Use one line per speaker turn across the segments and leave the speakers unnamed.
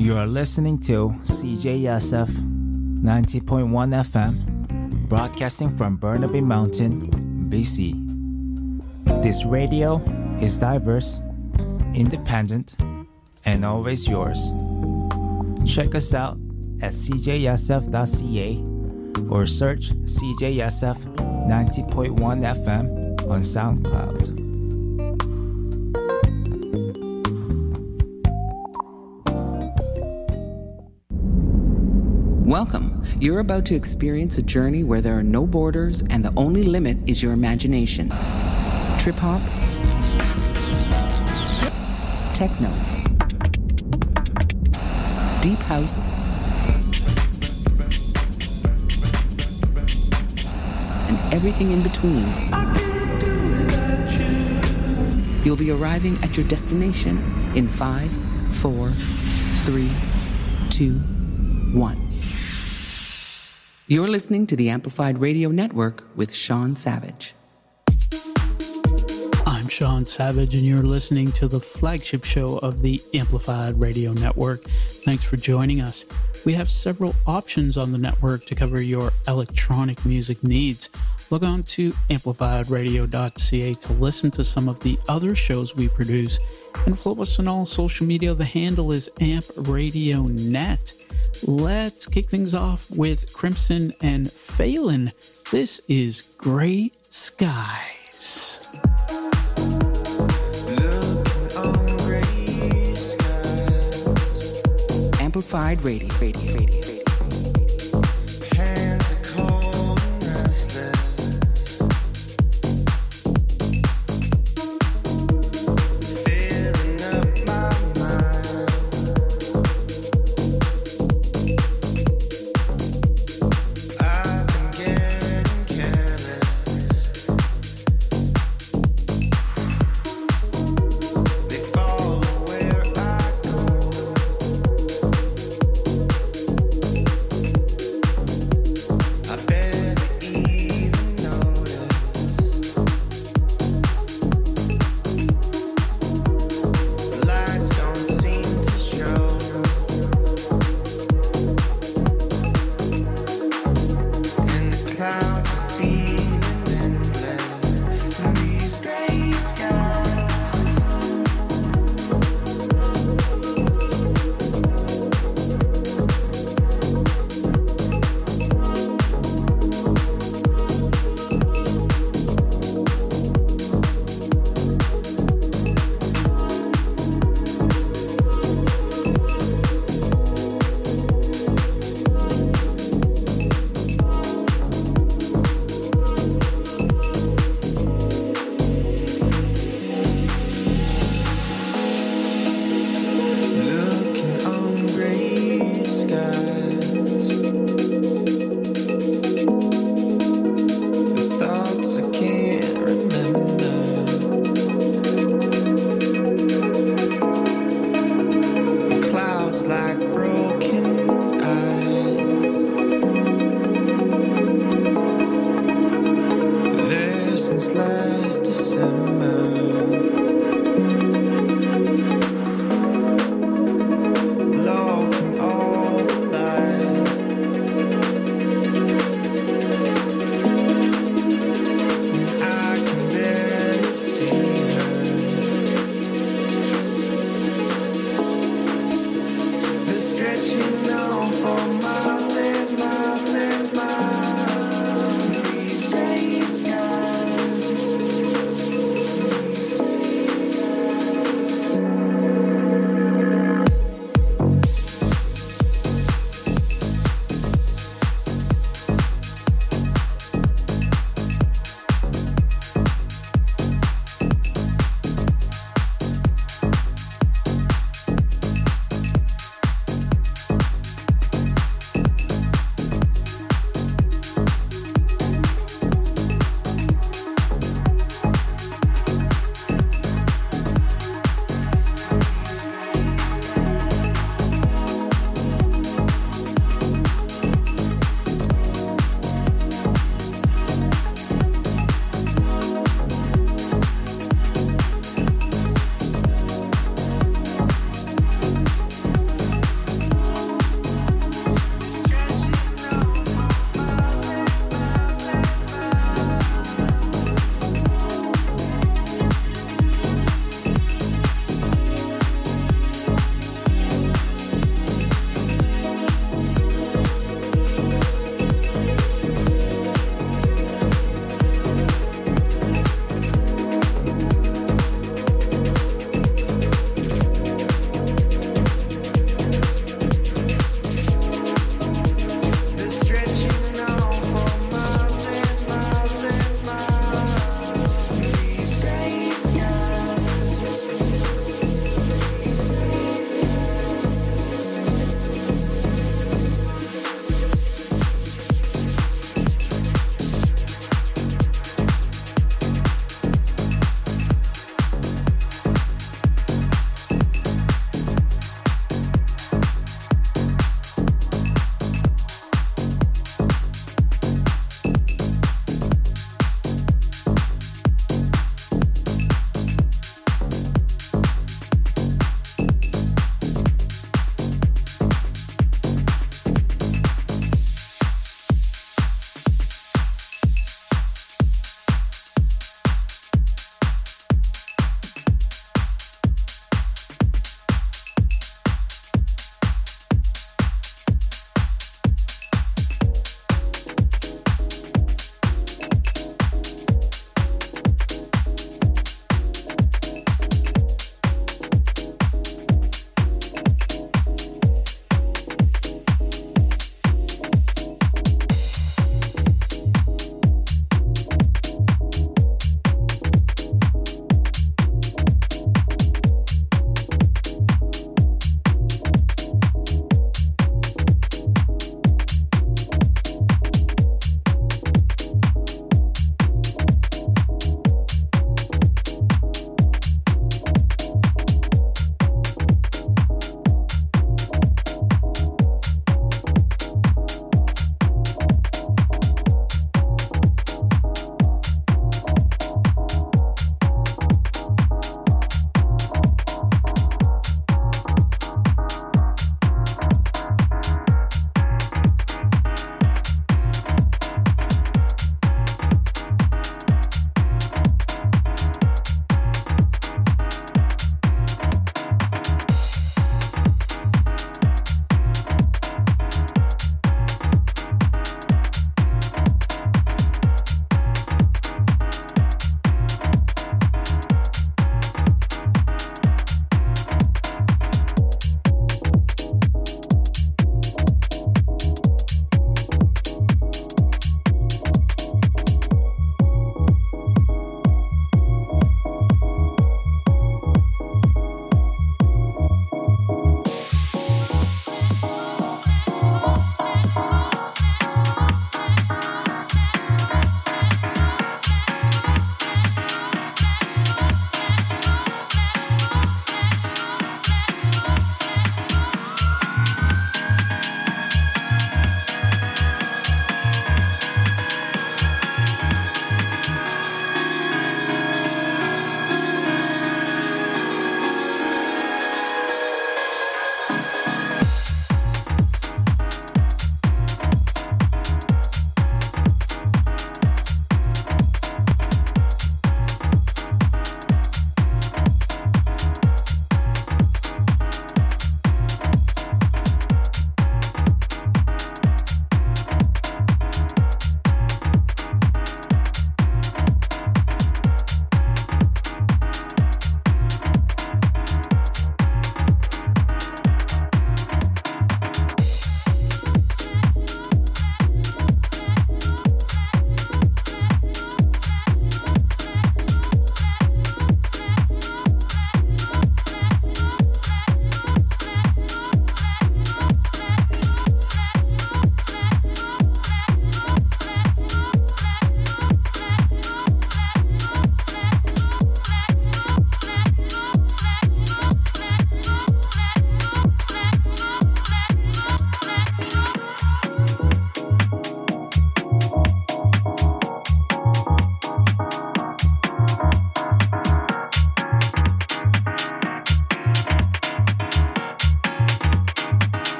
You are listening to CJSF 90.1 FM, broadcasting from Burnaby Mountain, BC. This radio is diverse, independent, and always yours. Check us out at cjsf.ca or search CJSF 90.1 FM on SoundCloud.
Welcome. You're about to experience a journey where there are no borders and the only limit is your imagination. Trip hop, techno, deep house, and everything in between. You'll be arriving at your destination in 5, 4, 3, 2, 1. You're listening to the Amplified Radio Network with Sean Savage.
I'm Sean Savage, and you're listening to the flagship show of the Amplified Radio Network. Thanks for joining us. We have several options on the network to cover your electronic music needs. Log on to amplifiedradio.ca to listen to some of the other shows we produce, and follow us on all social media. The handle is AmpRadioNet. Let's kick things off with Crimson and Phelan. This is Gray Skies.
Amplified Radio.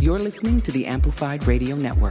You're listening to the Amplified Radio Network.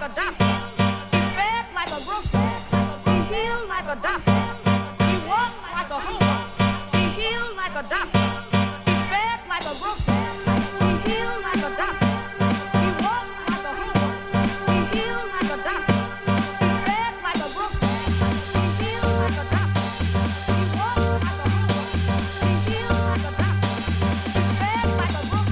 a duck. He fed like a brook. He healed like a duck. He walked like a hooper. He healed like a duck. He fed like a brook. He healed like a duck. He walked like a hooper. He healed like a duck. He fed like a brook. He healed like a duck. He walked like a hooper. He healed like a duck. He fed like a brook.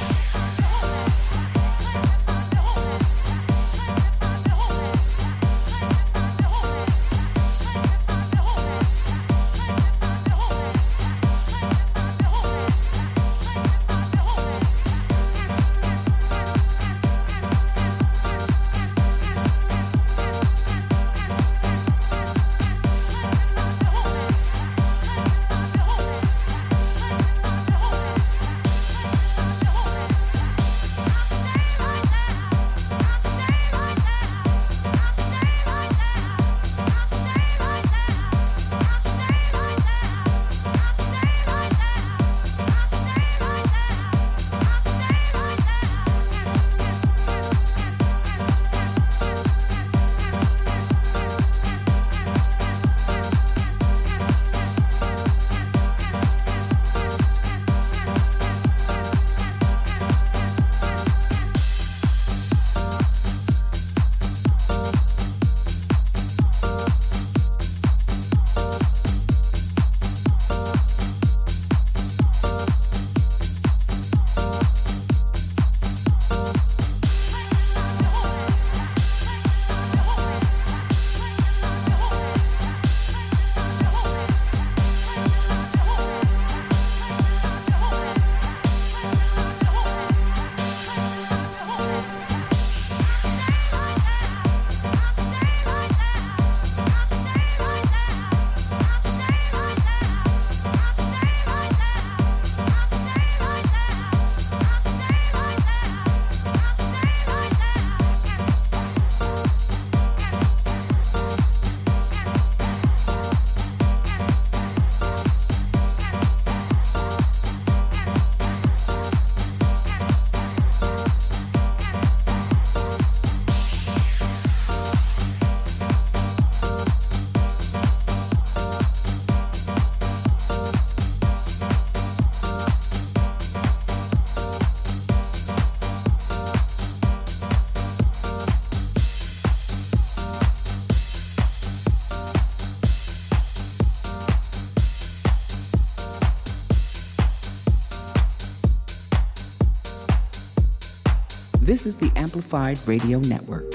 This is the Amplified Radio Network.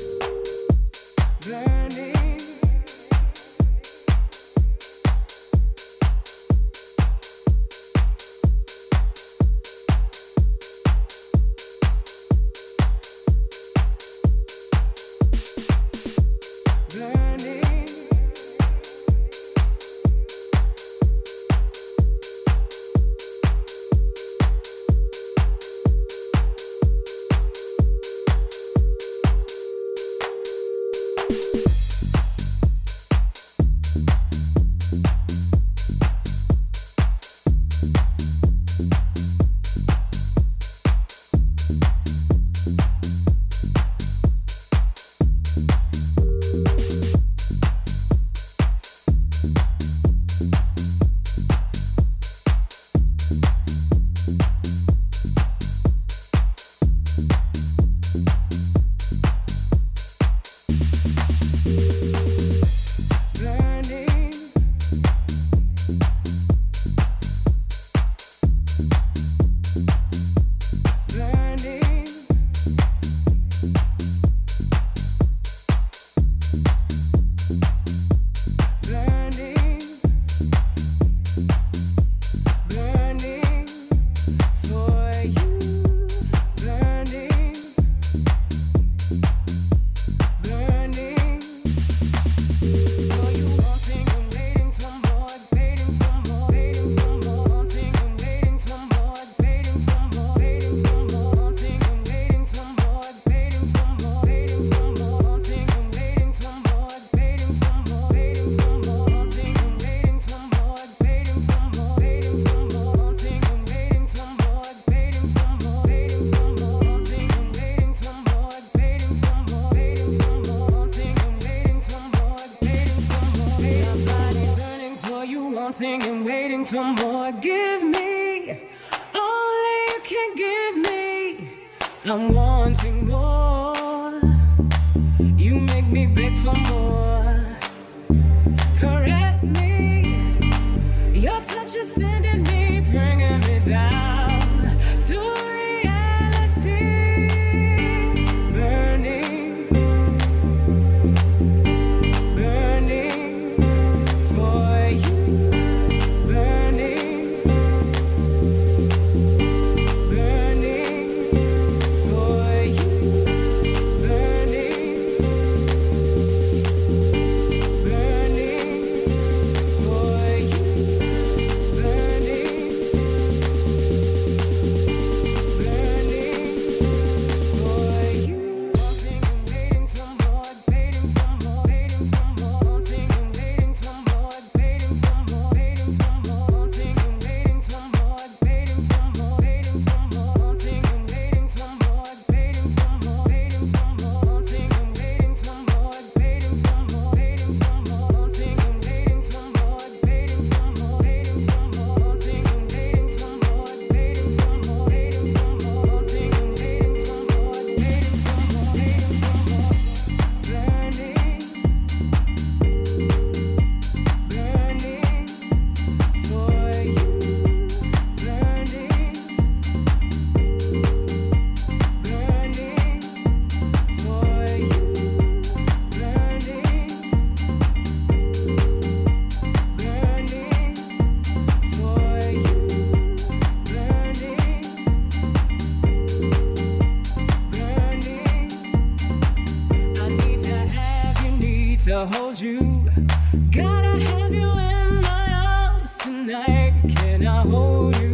wanting and waiting for more. Give me only you can give me. I'm wanting more. You make me beg for more. Caress me. Your touch is sending me, bringing me down to reality. Burning, burning for you. Burning, burning for you. Burning, burning for you. Burning, burning for you. Wanting and waiting for more, waiting for more, waiting for more. Wanting and waiting for more, waiting for more, waiting for more. Wanting and waiting for more, waiting for more, waiting for more. Wanting and waiting for more, waiting for more, waiting for more. Wanting and waiting for more, waiting for more, waiting for more. Wanting and waiting for more, waiting for more, waiting for more. Wanting and waiting for more, waiting for more, waiting for more. Wanting and waiting for more, waiting for more, waiting for more. Burning, burning for you. Burning, burning for you. Burning, burning for you. Burning, burning. I need to have you, need to hold you. Gotta have you in my arms tonight. Can I hold you?